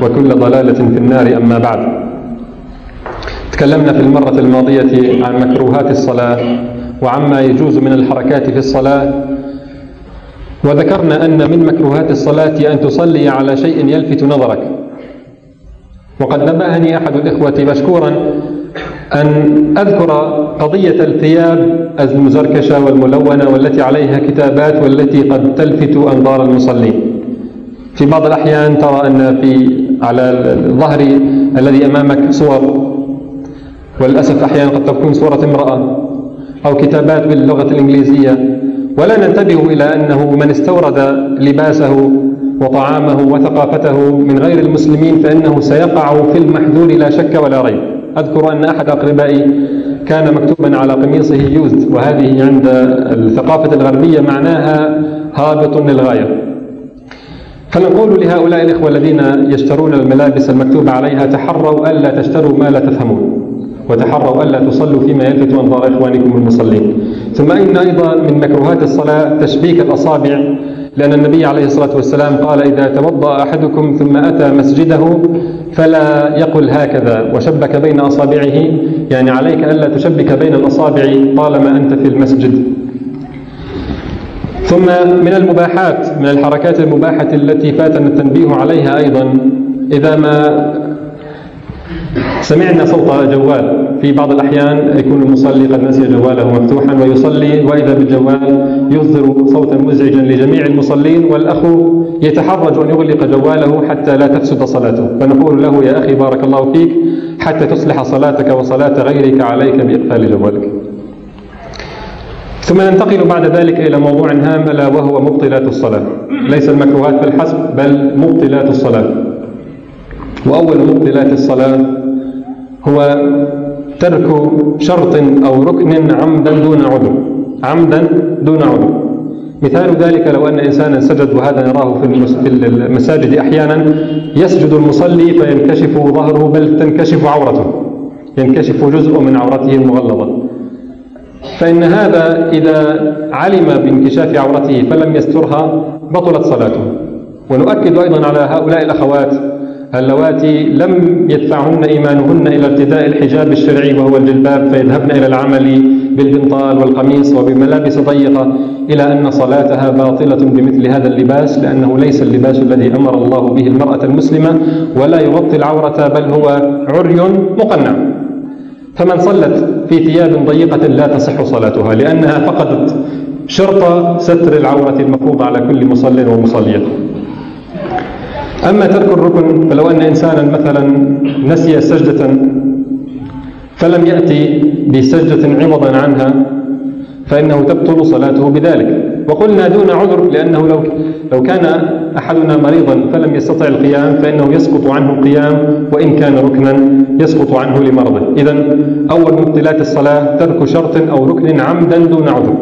وكل ضلالة في النار. أما بعد، تكلمنا في المرة الماضية عن مكروهات الصلاة وعما يجوز من الحركات في الصلاة، وذكرنا أن من مكروهات الصلاة أن تصلي على شيء يلفت نظرك. وقد نبهني أحد الإخوة مشكورا أن أذكر قضية الثياب المزركشة والملونة والتي عليها كتابات والتي قد تلفت أنظار المصلين. في بعض الأحيان ترى أن على الظهر الذي أمامك صور، وللأسف أحيانا قد تكون صورة امرأة أو كتابات باللغة الإنجليزية، ولا ننتبه إلى أنه من استورد لباسه وطعامه وثقافته من غير المسلمين فإنه سيقع في المحذور لا شك ولا ريب. أذكر أن أحد أقربائي كان مكتوبا على قميصه يوزد، وهذه عند الثقافة الغربية معناها هابط للغاية. فنقول لهؤلاء الإخوة الذين يشترون الملابس المكتوب عليها: تحروا ألا تشتروا ما لا تفهمون، وتحروا ألا تصلوا فيما يلفت أنظار إخوانكم المصلين. ثم إن أيضا من مكروهات الصلاة تشبيك الأصابع، لأن النبي عليه الصلاة والسلام قال: إذا توضأ أحدكم ثم أتى مسجده فلا يقل هكذا وشبك بين أصابعه، يعني عليك ألا تشبك بين الأصابع طالما أنت في المسجد. ثم من المباحات، من الحركات المباحة التي فاتنا التنبيه عليها أيضا، إذا ما سمعنا صوت جوال، في بعض الأحيان يكون المصلي قد نسي جواله مفتوحا ويصلي، وإذا بالجوال يصدر صوتا مزعجا لجميع المصلين، والأخ يتحرج أن يغلق جواله حتى لا تفسد صلاته، فنقول له: يا أخي بارك الله فيك، حتى تصلح صلاتك وصلاة غيرك عليك بإقفال جوالك. ثم ننتقل بعد ذلك إلى موضوع هام، ألا وهو مبطلات الصلاة. ليس المكروهات فالحسب، بل مبطلات الصلاة. وأول مبطلات الصلاة هو ترك شرط أو ركن عمدا دون عذر، عمدا دون عذر. مثال ذلك لو أن إنسانا سجد، وهذا نراه في المساجد أحيانا، يسجد المصلي فينكشف ظهره، بل تنكشف عورته، ينكشف جزء من عورته المغلظة. فإن هذا إذا علم بانكشاف عورته فلم يسترها بطلت صلاته. ونؤكد أيضا على هؤلاء الأخوات اللواتي لم يدفعهن إيمانهن إلى ارتداء الحجاب الشرعي وهو الجلباب، فيذهبن إلى العمل بالبنطال والقميص وبملابس ضيقة، إلى أن صلاتها باطلة بمثل هذا اللباس، لأنه ليس اللباس الذي أمر الله به المرأة المسلمة، ولا يغطي العورة، بل هو عري مقنع. فمن صلت في ثياب ضيقة لا تصح صلاتها، لأنها فقدت شرط ستر العورة المفروض على كل مصل ومصلية. أما ترك الركن، فلو أن إنسانا مثلا نسي سجدة فلم يأتي بسجدة عوضا عنها فإنه تبطل صلاته بذلك. وقلنا دون عذر، لأنه لو كان أحدنا مريضا فلم يستطع القيام فإنه يسقط عنه القيام، وإن كان ركنا يسقط عنه لمرضه. إذن أول مبطلات الصلاة ترك شرط أو ركن عمدا دون عذر.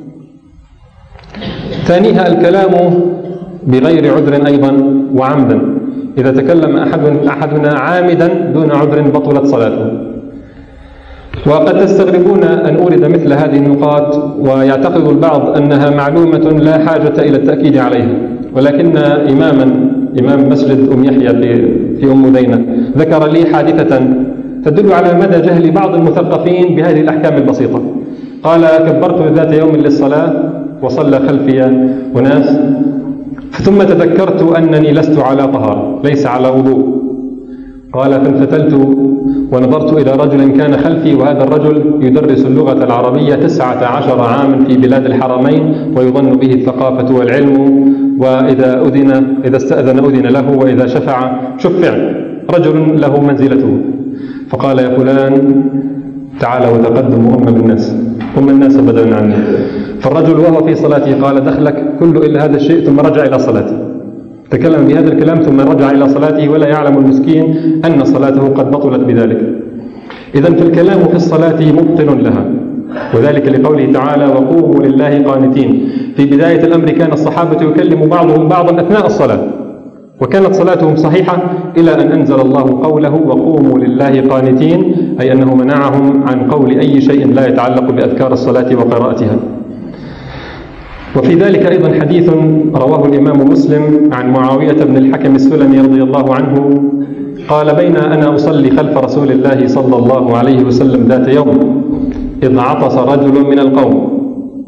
ثانيها الكلام بغير عذر أيضا وعمدا. إذا تكلم أحدنا عامدا دون عذر بطلت صلاته. وقد تستغربون أن أورد مثل هذه النقاط، ويعتقد البعض أنها معلومة لا حاجة إلى التأكيد عليها، ولكن إمام مسجد يحيى في دينة ذكر لي حادثة تدل على مدى جهل بعض المثقفين بهذه الأحكام البسيطة. قال: كبرت ذات يوم للصلاة وصلى خلفي أناس، ثم تذكرت أنني لست على طهارة، ليس على وضوء. قال: فانفتلت ونظرت إلى رجل كان خلفي، وهذا الرجل يدرس اللغة العربية 19 عاما في بلاد الحرمين، ويظن به الثقافة والعلم، وإذا استأذن أذن له، وإذا شفع رجل له منزلته. فقال: يا فلان تعال وتقدم أم الناس بدلا عني. فالرجل وهو في صلاته قال: دخلك كل إلا هذا الشيء، ثم رجع إلى صلاته. تكلم بهذا الكلام ثم رجع إلى صلاته، ولا يعلم المسكين أن صلاته قد بطلت بذلك. إذن فالكلام في الصلاة مبطل لها، وذلك لقوله تعالى: وقوموا لله قانتين. في بداية الأمر كان الصحابة يكلم بعضهم بعضا أثناء الصلاة، وكانت صلاتهم صحيحة إلى أن أنزل الله قوله: وقوموا لله قانتين، أي أنه منعهم عن قول أي شيء لا يتعلق بأذكار الصلاة وقراءتها. وفي ذلك أيضا حديث رواه الإمام مسلم عن معاوية بن الحكم السلمي رضي الله عنه قال: بين أنا أصلي خلف رسول الله صلى الله عليه وسلم ذات يوم إذ عطس رجل من القوم.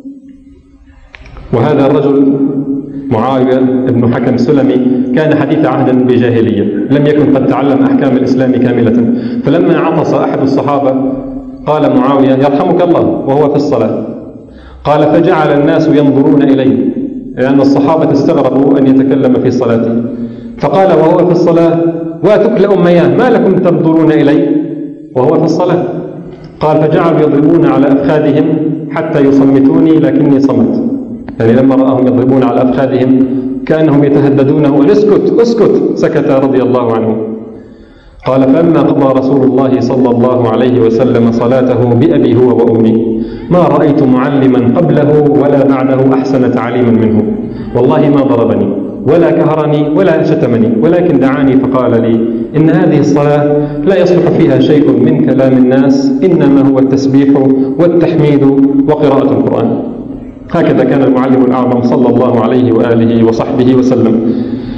وهذا الرجل معاوية بن حكم السلمي كان حديث عهد بجاهلية، لم يكن قد تعلم أحكام الإسلام كاملة، فلما عطس أحد الصحابة قال معاوية: يرحمك الله، وهو في الصلاة. قال: فجعل الناس ينظرون إليه، لأن الصحابة استغربوا أن يتكلم في صلاته، فقال وهو في الصلاة: واتكلأ مياه، ما لكم تنظرون إلي وهو في الصلاة؟ قال: فجعلوا يضربون على أفخاذهم حتى يصمتوني لكني صمت، يعني لما رأهم يضربون على أفخاذهم كأنهم يتهددونه أن اسكت اسكت، سكت رضي الله عنه. قال: فلما قضى رسول الله صلى الله عليه وسلم صلاته بأبي هو وأمي ما رأيت معلما قبله ولا بعده أحسن تعليما منه، والله ما ضربني ولا كهرني ولا شتمني، ولكن دعاني فقال لي: إن هذه الصلاة لا يصلح فيها شيء من كلام الناس، إنما هو التسبيح والتحميد وقراءة القرآن. هكذا كان المعلم الأعظم صلى الله عليه وآله وصحبه وسلم.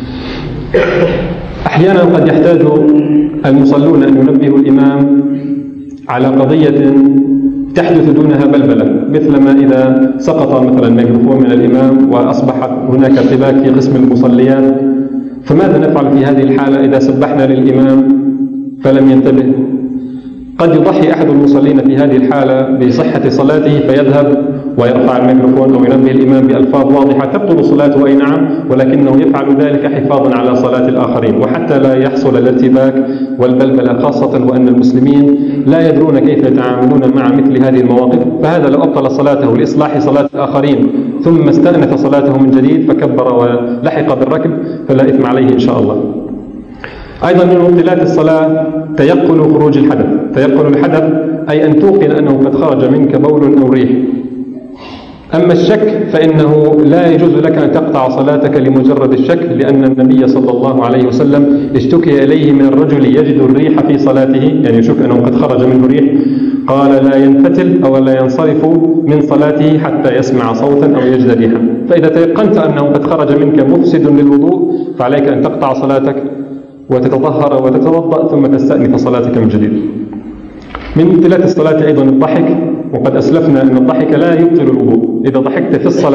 أحيانا قد يحتاج المصلون أن ينبهوا الإمام على قضية تحدث دونها بلبلة، مثلما إذا سقط مثلا ميكروفون من الإمام وأصبح هناك ارتباك في قسم المصليات، فماذا نفعل في هذه الحالة إذا سبحنا للإمام فلم ينتبه؟ قد يضحي أحد المصلين في هذه الحالة بصحة صلاته فيذهب ويرفع الميكروفون أو ينبه الإمام بألفاظ واضحة تبطل صلاته، أي نعم، ولكنه يفعل ذلك حفاظا على صلاة الآخرين، وحتى لا يحصل الارتباك والبلبلة، خاصة وأن المسلمين لا يدرون كيف يتعاملون مع مثل هذه المواقف. فهذا لو أبطل صلاته لإصلاح صلاة الآخرين ثم استأنف صلاته من جديد فكبر ولحق بالركب فلا إثم عليه إن شاء الله. أيضا من مبطلات الصلاة تيقن خروج الحدث. تيقن الحدث أي أن توقن أنه قد خرج منك بول أو ريح. أما الشك فإنه لا يجوز لك أن تقطع صلاتك لمجرد الشك، لأن النبي صلى الله عليه وسلم اشتكي إليه من الرجل يجد الريح في صلاته، يعني يشك أنه قد خرج منه ريح، قال: لا ينفتل أو لا ينصرف من صلاته حتى يسمع صوتا أو يجد ريحا. فإذا تيقنت أنه قد خرج منك مفسد للوضوء فعليك أن تقطع صلاتك وتتطهر وتتوضأ ثم تستأنف صلاتك من جديد. من مبطلات الصلاة أيضا الضحك، وقد أسلفنا أن الضحك لا يبطل الوضوء. إذا ضحكت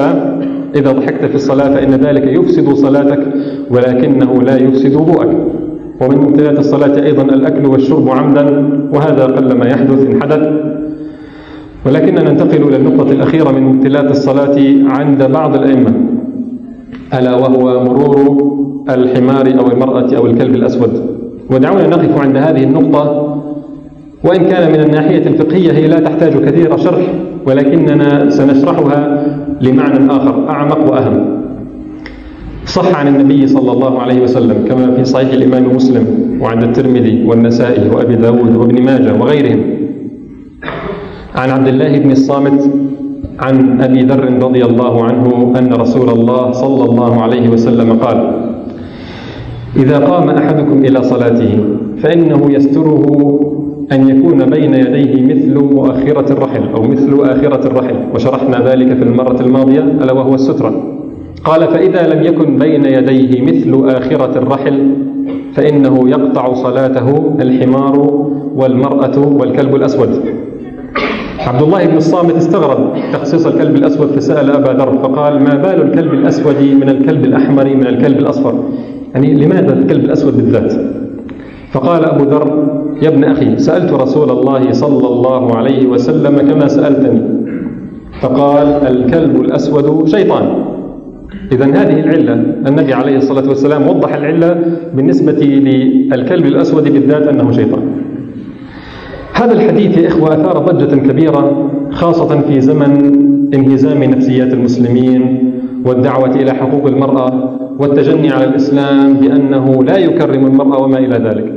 في الصلاة فإن ذلك يفسد صلاتك ولكنه لا يفسد وضوءك. ومن مبطلات الصلاة أيضا الأكل والشرب عمدا، وهذا قل ما يحدث إن حدث. ولكننا ننتقل إلى النقطة الأخيرة من مبطلات الصلاة عند بعض الأئمة، ألا وهو مرور الحمار أو المرأة أو الكلب الأسود. ودعونا نقف عند هذه النقطة، وإن كان من الناحية الفقهية هي لا تحتاج كثير شرح، ولكننا سنشرحها لمعنى آخر أعمق وأهم. صح عن النبي صلى الله عليه وسلم كما في صحيح الإمام مسلم وعند الترمذي والنسائي وأبي داود وابن ماجه وغيرهم، عن عبد الله بن الصامت عن أبي ذر رضي الله عنه أن رسول الله صلى الله عليه وسلم قال: إذا قام أحدكم إلى صلاته فإنه يستره أن يكون بين يديه مثل مؤخرة الرحل أو مثل آخرة الرحل، وشرحنا ذلك في المرة الماضية ألا وهو السترة. قال: فإذا لم يكن بين يديه مثل آخرة الرحل فإنه يقطع صلاته الحمار والمرأة والكلب الأسود. عبد الله بن الصامت استغرب تخصيص الكلب الأسود فسأل أبا ذر فقال: ما بال الكلب الأسود من الكلب الأحمر من الكلب الأصفر؟ يعني لماذا الكلب الأسود بالذات؟ فقال أبو ذر: يا ابن أخي، سألت رسول الله صلى الله عليه وسلم كما سألتني، فقال: الكلب الأسود شيطان. إذن هذه العلة، النبي عليه الصلاة والسلام وضح العلة بالنسبة للكلب الأسود بالذات أنه شيطان. هذا الحديث يا إخوة أثار ضجة كبيرة، خاصة في زمن انهزام نفسيات المسلمين والدعوة إلى حقوق المرأة والتجني على الإسلام بأنه لا يكرم المرأة وما إلى ذلك.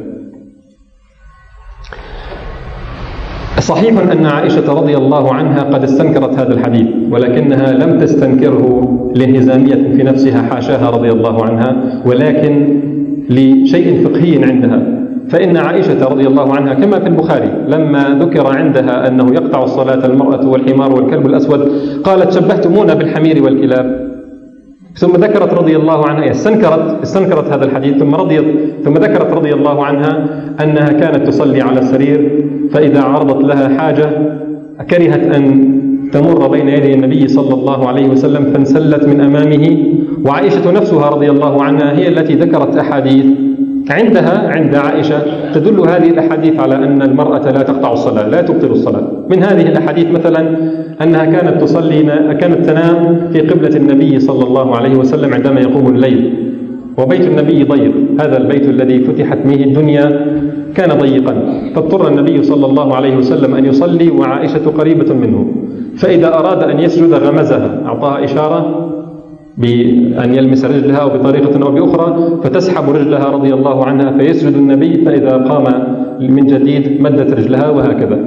صحيح أن عائشة رضي الله عنها قد استنكرت هذا الحديث، ولكنها لم تستنكره لانهزامية في نفسها، حاشاها رضي الله عنها، ولكن لشيء فقهي عندها. فإن عائشة رضي الله عنها كما في البخاري لما ذكر عندها أنه يقطع الصلاة المرأة والحمار والكلب الأسود قالت شبهتمونا بالحمير والكلاب. ثم ذكرت رضي الله عنها استنكرت هذا الحديث ثم ذكرت رضي الله عنها أنها كانت تصلي على السرير، فإذا عرضت لها حاجة كرهت أن تمر بين يدي النبي صلى الله عليه وسلم فانسلت من أمامه. وعائشة نفسها رضي الله عنها هي التي ذكرت أحاديث عند عائشة تدل هذه الأحاديث على أن المرأة لا تقطع الصلاة، لا تبطل الصلاة. من هذه الأحاديث مثلا أنها كانت تنام في قبلة النبي صلى الله عليه وسلم عندما يقوم الليل، وبيت النبي ضيق، هذا البيت الذي فتحت به الدنيا كان ضيقا، فاضطر النبي صلى الله عليه وسلم أن يصلي وعائشة قريبة منه، فإذا أراد أن يسجد غمزها، أعطاها إشارة بأن يلمس رجلها أو بطريقة أو بأخرى، فتسحب رجلها رضي الله عنها فيسجد النبي، فإذا قام من جديد مدت رجلها وهكذا.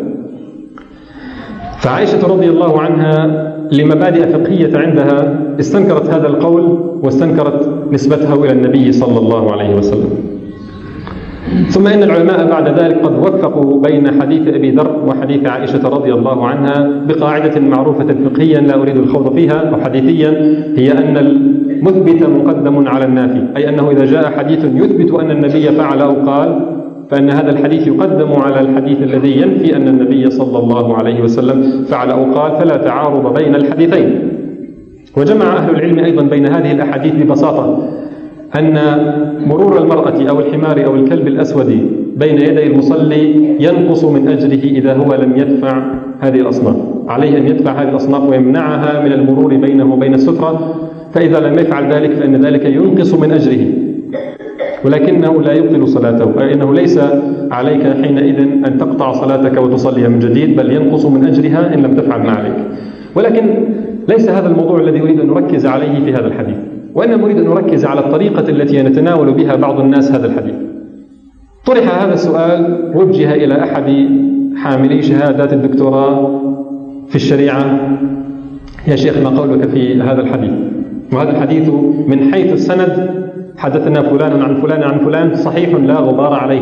فعائشة رضي الله عنها لمبادئ فقهية عندها استنكرت هذا القول واستنكرت نسبته إلى النبي صلى الله عليه وسلم. ثم إن العلماء بعد ذلك قد وفقوا بين حديث أبي ذر وحديث عائشة رضي الله عنها بقاعدة معروفة فقهيا لا أريد الخوض فيها أو حديثيا، هي أن المثبت مقدم على النافي، أي أنه إذا جاء حديث يثبت أن النبي فعل أو قال فإن هذا الحديث يقدم على الحديث الذي ينفي أن النبي صلى الله عليه وسلم فعل أو قال، فلا تعارض بين الحديثين. وجمع أهل العلم أيضا بين هذه الأحاديث ببساطة أن مرور المرأة أو الحمار أو الكلب الأسود بين يدي المصلي ينقص من أجره إذا هو لم يدفع هذه الأصناف، عليه أن يدفع هذه الأصناف ويمنعها من المرور بينه وبين السترة، فإذا لم يفعل ذلك فإن ذلك ينقص من أجره ولكنه لا يبطل صلاته، فإنه ليس عليك حينئذ أن تقطع صلاتك وتصلي من جديد، بل ينقص من أجرها إن لم تفعل ما عليك. ولكن ليس هذا الموضوع الذي أريد أن نركز عليه في هذا الحديث، وإنما أريد أن نركز على الطريقة التي يتناول بها بعض الناس هذا الحديث. طرح هذا السؤال وجه إلى أحد حاملي شهادات الدكتوراه في الشريعة: يا شيخ ما قولك في هذا الحديث؟ وهذا الحديث من حيث السند حدثنا فلان عن فلان عن فلان صحيح لا غبار عليه.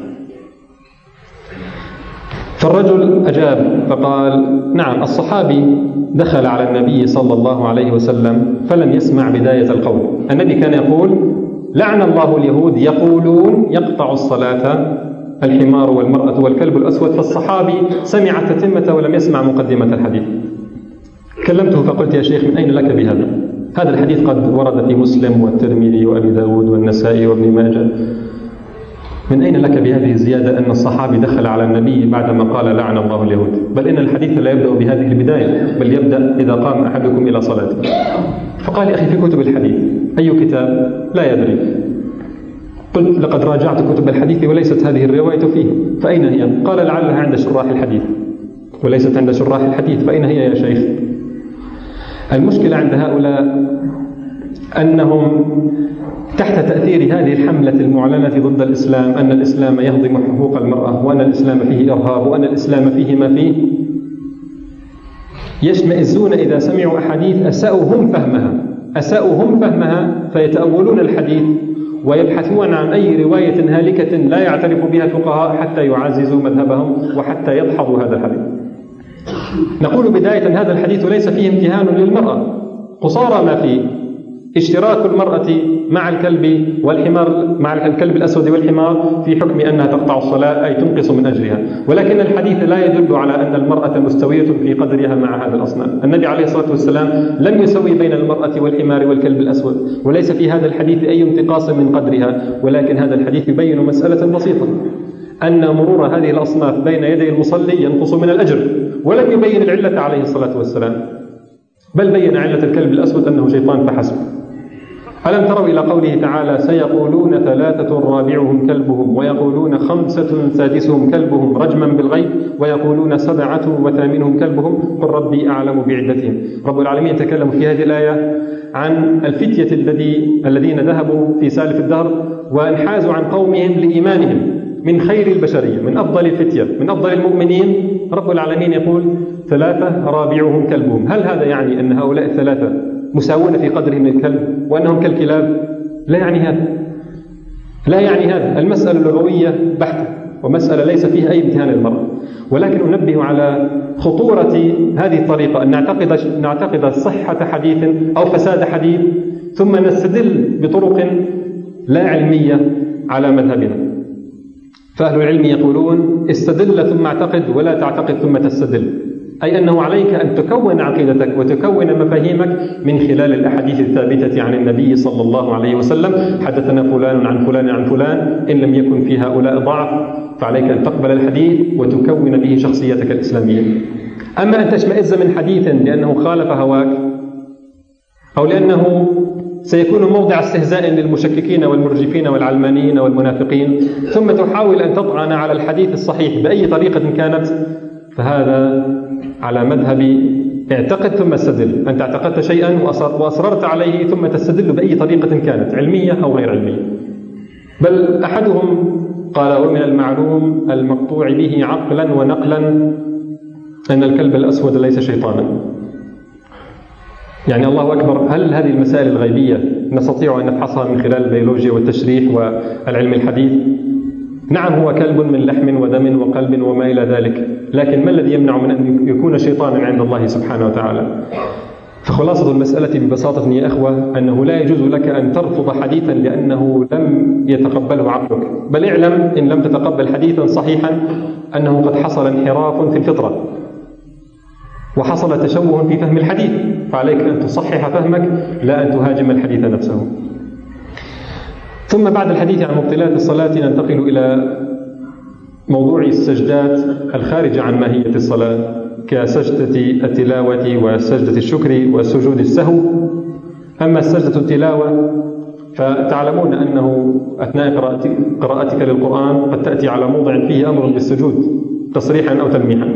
فالرجل أجاب فقال: نعم، الصحابي دخل على النبي صلى الله عليه وسلم فلم يسمع بداية القول. النبي كان يقول: لعن الله اليهود يقولون يقطع الصلاة الحمار والمرأة والكلب الأسود، فالصحابي سمع تتمة ولم يسمع مقدمة الحديث. كلمته فقلت: يا شيخ من أين لك بهذا؟ هذا الحديث قد ورد في مسلم والترمذي وأبي داود والنسائي وابن ماجه، من أين لك بهذه الزيادة أن الصحابي دخل على النبي بعدما قال لعن الله اليهود؟ بل إن الحديث لا يبدأ بهذه البداية، بل يبدأ إذا قام أحدكم إلى صلاته. فقال: يا أخي في كتب الحديث. أي كتاب؟ لا يدري. قلت: لقد راجعت كتب الحديث وليست هذه الرواية فيه، فأين هي؟ قال: لعلها عند شراح الحديث. وليست عند شراح الحديث، فأين هي يا شيخ؟ المشكلة عند هؤلاء أنهم تحت تأثير هذه الحملة المعلنة ضد الإسلام، أن الإسلام يهضم حقوق المرأة، وأن الإسلام فيه إرهاب، وأن الإسلام فيه ما فيه، يشمئزون إذا سمعوا أحاديث أساءوا هم فهمها فيتأولون الحديث ويبحثون عن أي رواية هالكة لا يعترف بها الفقهاء حتى يعززوا مذهبهم وحتى يدحضوا هذا الحديث. نقول بداية: هذا الحديث ليس فيه امتهان للمرأة، قصارى ما فيه اشتراك المرأة مع الكلب والحمار، مع الكلب الأسود والحمار في حكم أنها تقطع الصلاة أي تنقص من أجرها، ولكن الحديث لا يدل على أن المرأة مستوية في قدرها مع هذا الأصناف. النبي عليه الصلاة والسلام لم يسوي بين المرأة والحمار والكلب الأسود، وليس في هذا الحديث أي انتقاص من قدرها، ولكن هذا الحديث يبين مسألة بسيطة، أن مرور هذه الأصناف بين يدي المصلي ينقص من الأجر، ولم يبين العلة عليه الصلاة والسلام، بل بين علة الكلب الأسود أنه شيطان فحسب. ألم تروا إلى قوله تعالى: سيقولون 3 رابعهم كلبهم، ويقولون 5 سادسهم كلبهم رجما بالغيب، ويقولون 7 وثامنهم كلبهم، قل ربي أعلم بعدتهم. رب العالمين يتكلم في هذه الآية عن الفتية الذين ذهبوا في سالف الدهر وانحازوا عن قومهم لإيمانهم، من خير البشرية، من أفضل الفتية، من أفضل المؤمنين. رب العالمين يقول 3 رابعهم كلبهم. هل هذا يعني أن هؤلاء 3 مساوون في قدرهم من الكلب وأنهم كالكلاب؟ لا يعني هذا. لا يعني هذا، المسألة لغوية بحتة ومسألة ليس فيها أي امتهان للمرء، ولكن ننبه على خطورة هذه الطريقة، أن نعتقد صحة حديث أو فساد حديث ثم نستدل بطرق لا علمية على مذهبنا. فأهل العلم يقولون استدل ثم اعتقد ولا تعتقد ثم تستدل، أي أنه عليك أن تكون عقيدتك وتكون مفاهيمك من خلال الأحاديث الثابتة عن النبي صلى الله عليه وسلم. حدثنا فلان عن فلان عن فلان، إن لم يكن في هؤلاء ضعف فعليك أن تقبل الحديث وتكون به شخصيتك الإسلامية. أما أن تشمئز من حديث لأنه خالف هواك أو لأنه سيكون موضع استهزاء للمشككين والمرجفين والعلمانيين والمنافقين ثم تحاول أن تطعن على الحديث الصحيح بأي طريقة كانت، فهذا على مذهب اعتقد ثم استدل. أنت اعتقدت شيئا وأصررت عليه ثم تستدل بأي طريقة كانت، علمية أو غير علمية. بل أحدهم قال: ومن المعلوم المقطوع به عقلا ونقلا أن الكلب الأسود ليس شيطانا. يعني الله أكبر، هل هذه المسائل الغيبية نستطيع أن نفحصها من خلال البيولوجيا والتشريح والعلم الحديث؟ نعم، هو كلب من لحم ودم وقلب وما إلى ذلك، لكن ما الذي يمنع من أن يكون شيطانا عند الله سبحانه وتعالى؟ فخلاصة المسألة ببساطة يا أخوة أنه لا يجوز لك أن ترفض حديثا لأنه لم يتقبله عقلك، بل اعلم إن لم تتقبل حديثا صحيحا أنه قد حصل انحراف في الفطرة وحصل تشوه في فهم الحديث، فعليك أن تصحح فهمك لا أن تهاجم الحديث نفسه. ثم بعد الحديث عن مبطلات الصلاة ننتقل إلى موضوع السجدات الخارجة عن ماهية الصلاة كسجدة التلاوة وسجدة الشكر وسجود السهو. أما سجدة التلاوة فتعلمون أنه أثناء قراءتك للقرآن قد تأتي على موضع فيه أمر بالسجود تصريحا أو تلميحا: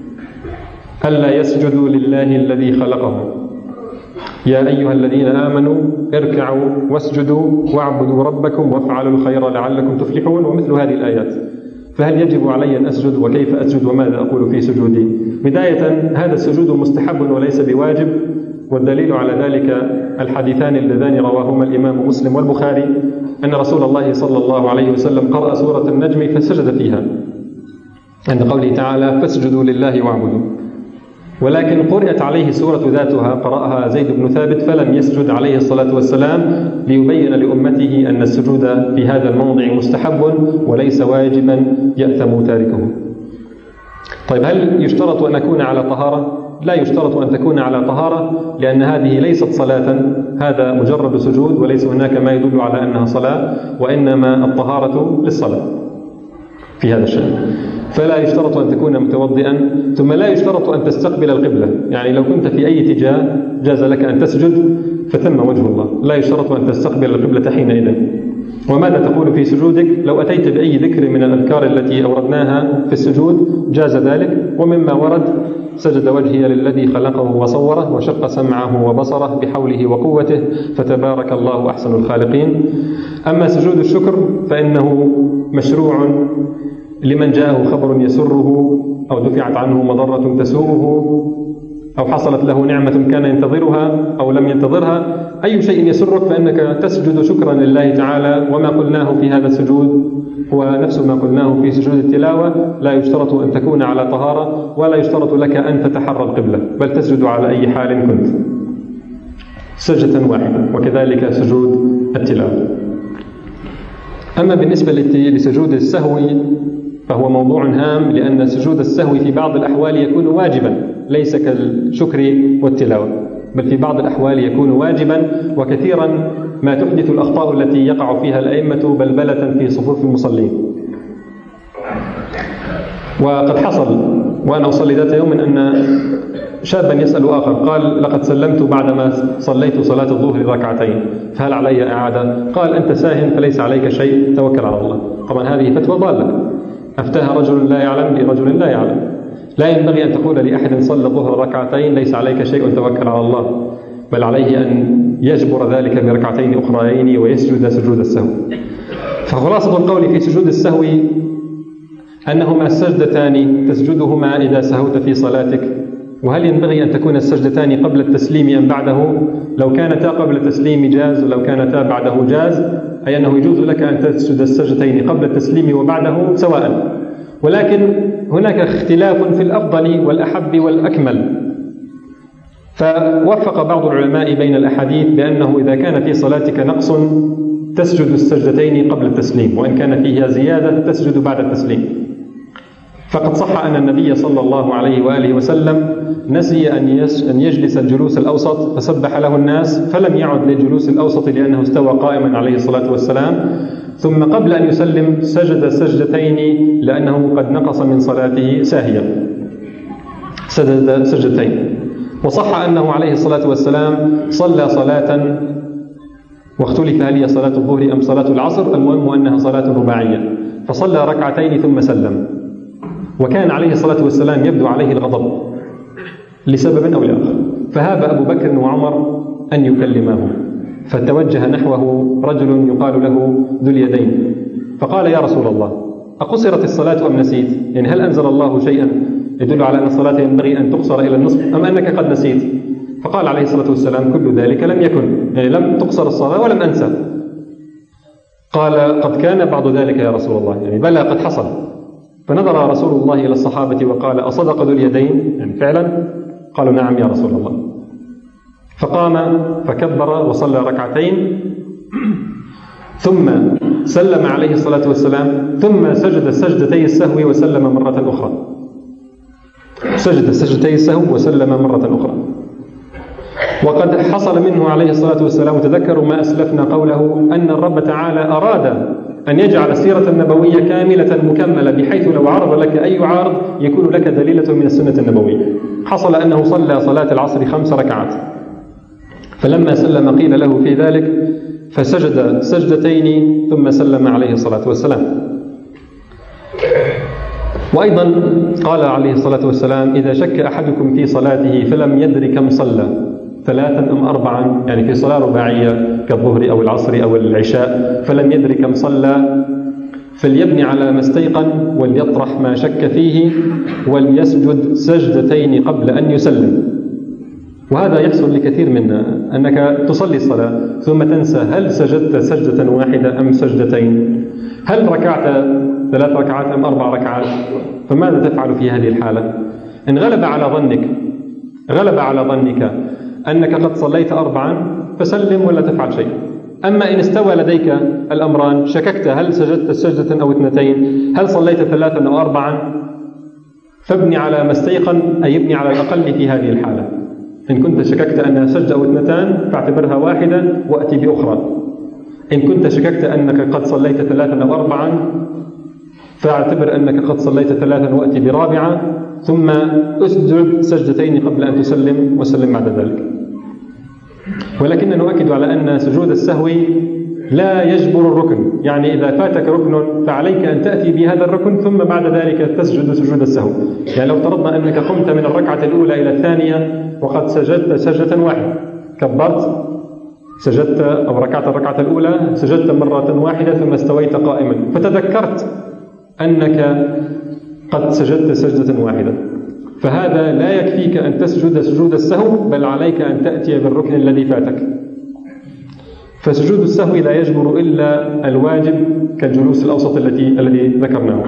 ألا يسجدوا لله الذي خلقهم، يا أيها الذين آمنوا اركعوا واسجدوا واعبدوا ربكم وافعلوا الخير لعلكم تفلحون، ومثل هذه الآيات. فهل يجب علي أن أسجد وكيف أسجد وماذا أقول في سجودي؟ بداية، هذا السجود مستحب وليس بواجب، والدليل على ذلك الحديثان اللذان رواهما الإمام مسلم والبخاري أن رسول الله صلى الله عليه وسلم قرأ سورة النجم فسجد فيها عند قوله تعالى: فاسجدوا لله واعبدوا. ولكن قرأت عليه سورة ذاتها، قرأها زيد بن ثابت فلم يسجد عليه الصلاة والسلام ليبين لأمته أن السجود في هذا الموضع مستحب وليس واجبا يأثم تاركه. طيب، هل يشترط أن أكون على طهارة؟ لا يشترط أن تكون على طهارة، لأن هذه ليست صلاة، هذا مجرد سجود وليس هناك ما يدل على أنها صلاة، وإنما الطهارة للصلاة في هذا الشأن. فلا يشترط أن تكون متوضئا، ثم لا يشترط أن تستقبل القبلة، يعني لو كنت في أي اتجاه جاز لك أن تسجد فثم وجه الله، لا يشترط أن تستقبل القبلة حينئذ. وماذا تقول في سجودك؟ لو أتيت بأي ذكر من الأذكار التي أوردناها في السجود جاز ذلك. ومما ورد: سجد وجهي للذي خلقه وصوره وشق سمعه وبصره بحوله وقوته فتبارك الله أحسن الخالقين. أما سجود الشكر فإنه مشروع لمن جاءه خبر يسره أو دفعت عنه مضرة تسوءه أو حصلت له نعمة كان ينتظرها أو لم ينتظرها، أي شيء يسرك فإنك تسجد شكرا لله تعالى. وما قلناه في هذا السجود هو نفس ما قلناه في سجود التلاوة، لا يشترط أن تكون على طهارة ولا يشترط لك أن تتحرى القبلة، بل تسجد على أي حال كنت، سجدة واحدة. وكذلك سجود التلاوة. أما بالنسبة لسجود السهو فهو موضوع هام، لأن سجود السهو في بعض الأحوال يكون واجبا ليس كالشكر والتلاوة، بل في بعض الأحوال يكون واجبا. وكثيرا ما تحدث الأخطاء التي يقع فيها الأئمة بلبلة في صفوف المصلين. وقد حصل وأنا أصلي ذات يوم أن شابا يسأل آخر قال: لقد سلمت بعدما صليت صلاة الظهر ركعتين فهل علي إعادة؟ قال: أنت ساهن فليس عليك شيء، توكل على الله. طبعا هذه فتوى ضالة أفتاها رجل لا يعلم لرجل لا يعلم. لا ينبغي أن تقول لأحد صلى الظهر ركعتين ليس عليك شيء توكل على الله، بل عليه أن يجبر ذلك بركعتين أخريين ويسجد سجود السهو. فخلاصة القول في سجود السهو أنهما السجدتان تسجدهما إذا سهوت في صلاتك. وهل ينبغي أن تكون السجدتان قبل التسليم أم بعده؟ لو كانتا قبل التسليم جاز، ولو كانتا بعده جاز. أي أنه يجوز لك أن تسجد السجدتين قبل التسليم وبعده سواء، ولكن هناك اختلاف في الأفضل والأحب والأكمل. فوفق بعض العلماء بين الأحاديث بأنه إذا كان في صلاتك نقص تسجد السجدتين قبل التسليم، وإن كان فيها زيادة تسجد بعد التسليم. فقد صح أن النبي صلى الله عليه وآله وسلم نسي أن يجلس الجلوس الأوسط فسبح له الناس، فلم يعد للجلوس الأوسط لأنه استوى قائما عليه الصلاة والسلام، ثم قبل أن يسلم سجد سجدتين لأنه قد نقص من صلاته ساهيا، سجد سجدتين. وصح أنه عليه الصلاة والسلام صلى صلاة واختلف هل هي صلاة الظهر أم صلاة العصر، المهم أنها صلاة رباعية، فصلى ركعتين ثم سلم. وكان عليه الصلاة والسلام يبدو عليه الغضب لسبب أو لآخر، فهاب أبو بكر وعمر أن يكلماه، فتوجه نحوه رجل يقال له ذو اليدين فقال: يا رسول الله، أقصرت الصلاة أم نسيت؟ يعني هل أنزل الله شيئا يدل على أن الصلاة ينبغي أن تقصر إلى النصف أم أنك قد نسيت؟ فقال عليه الصلاة والسلام: كل ذلك لم يكن، يعني لم تقصر الصلاة ولم أنسى. قال: قد كان بعض ذلك يا رسول الله، يعني بلى قد حصل. فنظر رسول الله إلى الصحابة وقال: أصدق ذو اليدين؟ يعني فعلا؟ قالوا: نعم يا رسول الله. فقام فكبر وصلى ركعتين ثم سلم عليه الصلاة والسلام، ثم سجد سجدتي السهو وسلم مرة أخرى، سجد سجدتي السهو وسلم مرة أخرى. وقد حصل منه عليه الصلاة والسلام، وتذكروا ما أسلفنا قوله أن الرب تعالى أراد أن يجعل السيرة النبوية كاملة مكملة، بحيث لو عرض لك أي عارض يكون لك دليلة من السنة النبوية. حصل أنه صلى صلاة العصر 5 ركعات، فلما سلم قيل له في ذلك فسجد سجدتين ثم سلم عليه الصلاة والسلام. وأيضا قال عليه الصلاة والسلام: إذا شك أحدكم في صلاته فلم يدر كم صلى، 3 أم 4، يعني في صلاة رباعية كالظهر أو العصر أو العشاء، فلم يدر كم صلى، فليبني على ما استيقن وليطرح ما شك فيه وليسجد سجدتين قبل أن يسلم. وهذا يحصل لكثير منا، أنك تصلي الصلاة ثم تنسى هل سجدت سجدة واحدة أم سجدتين، هل ركعت 3 ركعات أم 4 ركعات. فماذا تفعل في هذه الحالة؟ إن غلب على ظنك أنك قد صليت 4 فسلم ولا تفعل شيء. أما إن استوى لديك الأمران، شككت هل سجدت سجدة أو 2، هل صليت 3 أو 4، فابني على ما استيقن، أي ابني على الأقل في هذه الحالة. إن كنت شككت أنها سجدة أو 2 فاعتبرها واحدة وأتي بأخرى. إن كنت شككت أنك قد صليت 3 أو 4 فاعتبر أنك قد صليت 3 وأتي برابعة، ثم أسجد سجدتين قبل أن تسلم وسلم بعد ذلك. ولكننا نؤكد على أن سجود السهو لا يجبر الركن، يعني إذا فاتك ركن فعليك أن تأتي بهذا الركن ثم بعد ذلك تسجد سجود السهو. يعني لو فرضنا أنك قمت من الركعة الأولى إلى الثانية وقد سجدت سجدة واحدة، كبرت سجدت أو ركعت الركعة الأولى، سجدت مرة واحدة ثم استويت قائما، فتذكرت أنك قد سجدت سجدة واحدة، فهذا لا يكفيك أن تسجد سجود السهو، بل عليك أن تأتي بالركن الذي فاتك. فسجود السهو لا يجبر إلا الواجب كالجلوس الأوسط الذي ذكرناه.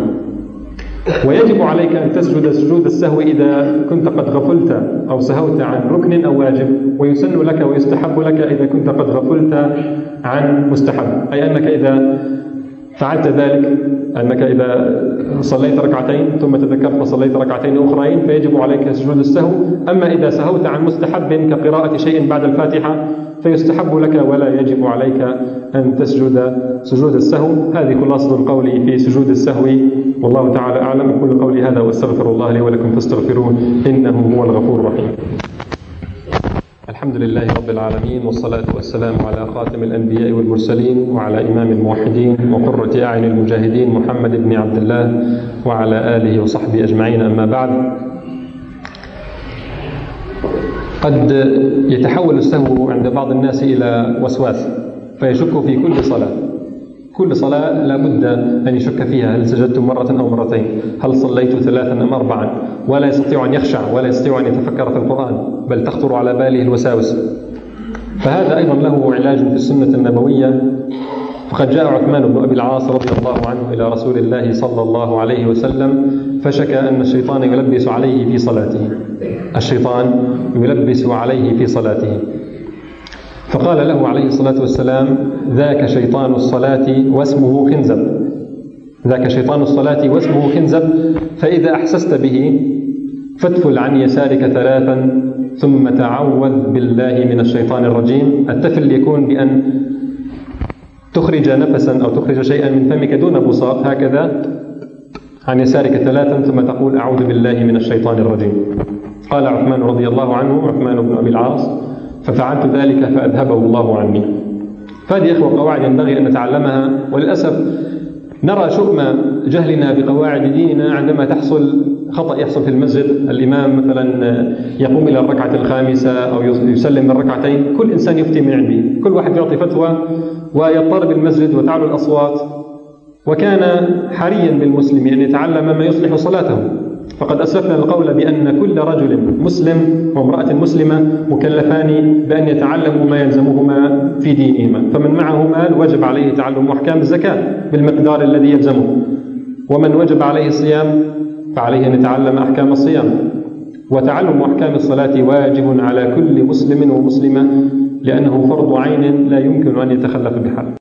ويجب عليك أن تسجد سجود السهو إذا كنت قد غفلت أو سهوت عن ركن أو واجب، ويسن لك ويستحب لك إذا كنت قد غفلت عن مستحب، أي أنك إذا فعلت ذلك، أنك إذا صليت ركعتين ثم تذكرت فصليت ركعتين أخرين فيجب عليك سجود السهو. أما إذا سهوت عن مستحب كقراءة شيء بعد الفاتحة فيستحب لك ولا يجب عليك أن تسجد سجود السهو. هذه خلاصة القول في سجود السهو، والله تعالى أعلم. أقول قولي هذا واستغفر الله لي ولكم فاستغفروه إنه هو الغفور الرحيم. الحمد لله رب العالمين، والصلاة والسلام على خاتم الأنبياء والمرسلين وعلى إمام الموحدين وقرة أعين المجاهدين محمد بن عبد الله وعلى آله وصحبه أجمعين. أما بعد، قد يتحول السهو عند بعض الناس إلى وسواس، فيشك في كل صلاة لا بد أن يشك فيها، هل سجدت مرة أو مرتين، هل صليت 3 أم 4، ولا يستطيع أن يخشع ولا يستطيع أن يتفكر في القرآن، بل تخطر على باله الوساوس. فهذا أيضا له علاج في السنة النبوية، فقد جاء عثمان بن أبي العاص رضي الله عنه إلى رسول الله صلى الله عليه وسلم فشكى أن الشيطان يلبس عليه في صلاته. الشيطان يلبس عليه في صلاته. فقال له عليه الصلاة والسلام: ذاك شيطان الصلاة واسمه خنزب. ذاك شيطان الصلاة واسمه خنزب، فإذا أحسست به فادفل عن يسارك 3 ثم تعوذ بالله من الشيطان الرجيم. التفل يكون بأن تخرج نفسا أو تخرج شيئا من فمك دون بصاق، هكذا عن يسارك 3 ثم تقول: أعوذ بالله من الشيطان الرجيم. قال عثمان رضي الله عنه، عثمان بن أبي العاص: ففعلت ذلك فأذهبه الله عني. فهذه إخوة قواعد ينبغي أن نتعلمها، وللأسف نرى شؤم جهلنا بقواعد ديننا عندما تحصل خطأ يحصل في المسجد. الإمام مثلا يقوم إلى الركعة الخامسة أو يسلم من ركعتين، كل إنسان يفتي من عنده، كل واحد يعطي فتوى ويضطرب المسجد وتعلو الأصوات. وكان حريا بالمسلم أن يتعلم ما يصلح صلاته. فقد أسلفنا القول بأن كل رجل مسلم وامرأة مسلمة مكلفان بأن يتعلموا ما يلزمهما في دينهما. فمن معه مال وجب عليه تعلم أحكام الزكاة بالمقدار الذي يلزمه، ومن وجب عليه الصيام فعليه أن يتعلم أحكام الصيام. وتعلم أحكام الصلاة واجب على كل مسلم ومسلمة، لأنه فرض عين لا يمكن أن يتخلف بحال.